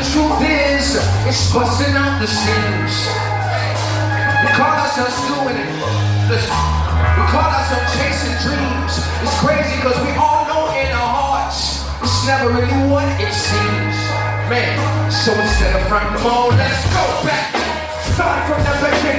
truth is, it's busting out the seams. We call ourselves doing it. Listen, we call ourselves chasing dreams. It's crazy because we all know in our hearts it's never really what it seems. Man, so instead of front, come on, let's go back. Start from the beginning.